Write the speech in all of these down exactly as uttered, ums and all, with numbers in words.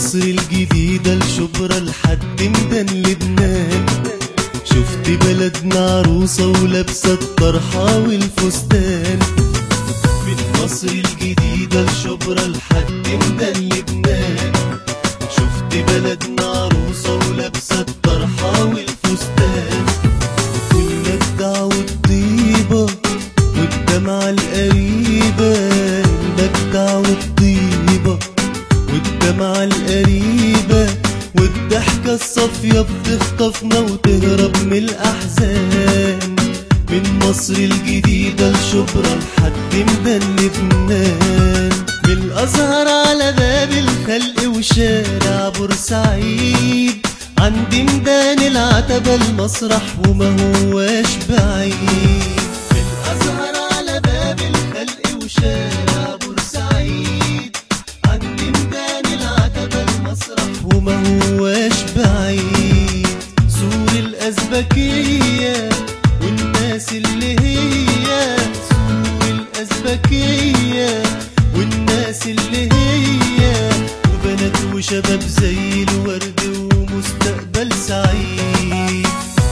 مصر الجديدة لشبرا لحد ميدان لبنان، شفت بلدنا عروسة ولابسة الطرحة والفستان. من مصر الجديدة لشبرا لحد ميدان لبنان، شفت بلدنا عروسة ولابسة الطرحة والفستان. كنا الدعوة الطيبة والدمعة القريبة، المجدع والطيبة والدمعة القريبة، والضحكة الصافية بتخطفنا وتهرب من الأحزان. من مصر الجديدة لشبرا لحد ميدان لبنان، من الأزهر على باب الخلق وشارع بورسعيد، عند ميدان العتبة المسرح وما هواش بعيد. من الأزهر على باب الخلق وشارع بورسعيد، عند ميدان العتبة المسرح وما هواش بعيد. سور الأزبكية والناس اللي هي، سور الأزبكية والناس اللي هي، وبنات وشباب زي الورد ومستقبل سعيد.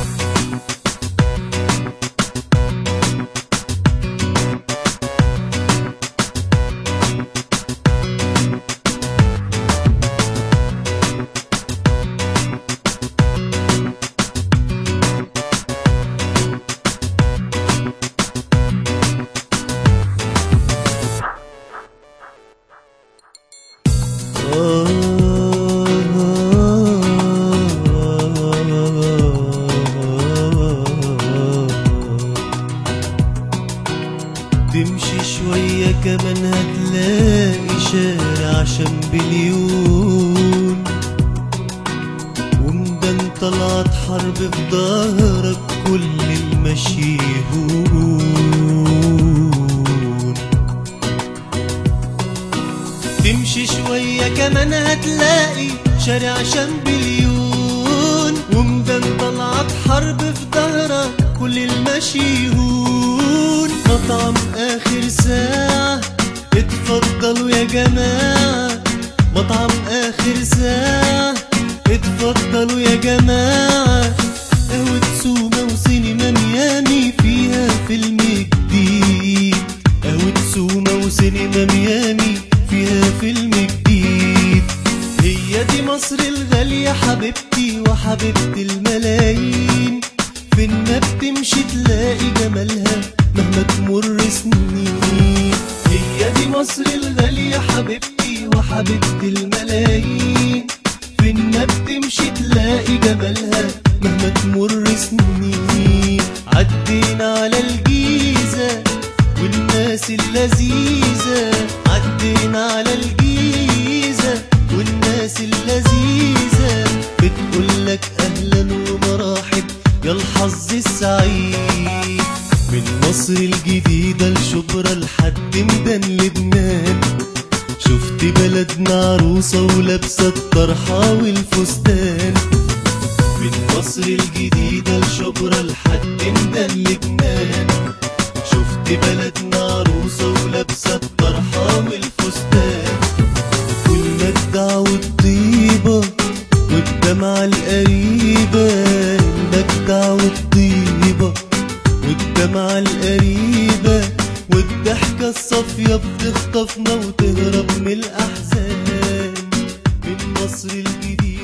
تمشي شوية كمان هتلاقي شارع شامبليون، وميدان طلعت حرب في ظهرك كل المشي هون. تمشي شوية كمان هتلاقي شارع شامبليون، وميدان طلعت حرب في ظهرك كل المشي هون. مطعم آخر ساعة اتفضلوا يا جماعة، مطعم آخر ساعة اتفضلوا يا جماعة. قهوة سوما وسينما ميامي فيها فيلم جديد، قهوة سوما وسينما ميامي فيها فيلم جديد. هي دي مصر الغالية حبيبتي وحبيبة الملايين، فين ما بتمشي تلاقي جمالها مهما تمر سنين. هي دي مصر الغالية حبيبتي وحبيبة الملايين، فين ما بتمشي تلاقي جمالها مهما تمر سنين. عدينا على الجيزة والناس اللذيذة، عدينا على الجيزة والناس اللذيذة، بتقولك أهلا ومراحب يا الحظ السعيد. من مصر الجديدة لشبرا لحد ميدان لبنان، شفت بلدنا عروسة ولابسة الطرحة والفستان. من مصر الجديدة لشبرا لحد ميدان لبنان، شفت بلدنا عروسة ولابسة الطرحة والفستان. والمجدع والطيبة والدمعة القريبة، المجدع والطيبة والدمعة القريبة، والضحكة الصافية بتخطفنا وتهرب من الأحزان. من مصر الجديدة